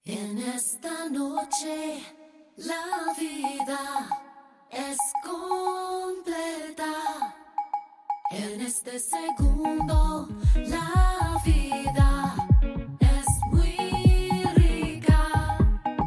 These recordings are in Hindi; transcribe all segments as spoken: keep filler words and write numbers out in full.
En esta noche la vida es completa. En este segundo la vida es muy rica.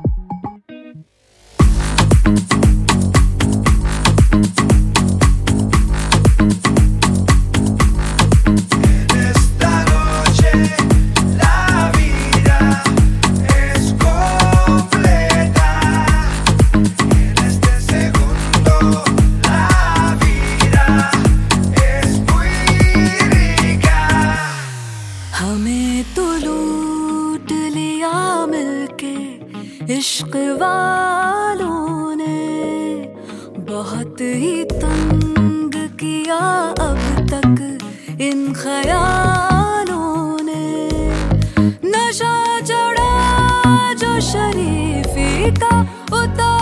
En esta noche la vida es completa. En este segundo la vida es muy rica. हमें तो लूट लिया मिलके इश्क वालों ने, बहुत ही तंग किया अब तक इन ख्यालों ने। नशा चढ़ा जो शरीफी का उतार